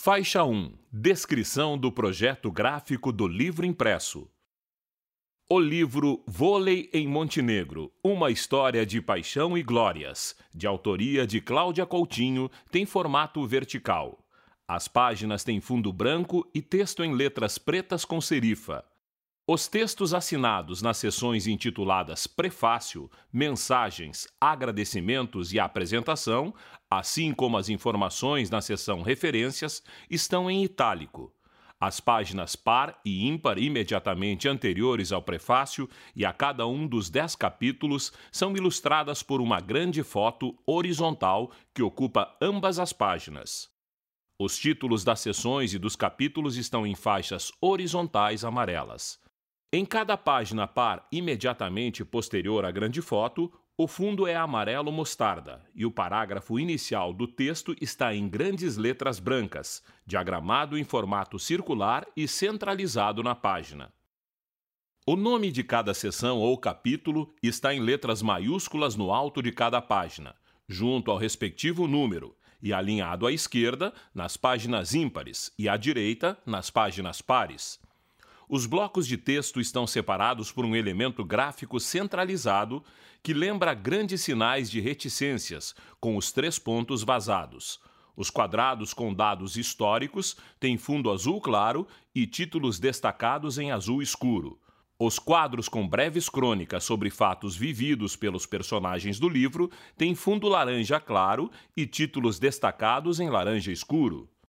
Faixa 1. Descrição do projeto gráfico do livro impresso. O livro Vôlei em Montenegro, uma história de paixão e glórias, de autoria de Cláudia Coutinho, tem formato vertical. As páginas têm fundo branco e texto em letras pretas com serifa. Os textos assinados nas seções intituladas Prefácio, Mensagens, Agradecimentos e Apresentação, assim como as informações na seção Referências, estão em itálico. As páginas par e ímpar imediatamente anteriores ao prefácio e a cada um dos 10 capítulos são ilustradas por uma grande foto horizontal que ocupa ambas as páginas. Os títulos das seções e dos capítulos estão em faixas horizontais amarelas. Em cada página par imediatamente posterior à grande foto, o fundo é amarelo mostarda e o parágrafo inicial do texto está em grandes letras brancas, diagramado em formato circular e centralizado na página. O nome de cada seção ou capítulo está em letras maiúsculas no alto de cada página, junto ao respectivo número, e alinhado à esquerda nas páginas ímpares e à direita nas páginas pares. Os blocos de texto estão separados por um elemento gráfico centralizado que lembra grandes sinais de reticências, com os 3 pontos vazados. Os quadrados com dados históricos têm fundo azul claro e títulos destacados em azul escuro. Os quadros com breves crônicas sobre fatos vividos pelos personagens do livro têm fundo laranja claro e títulos destacados em laranja escuro.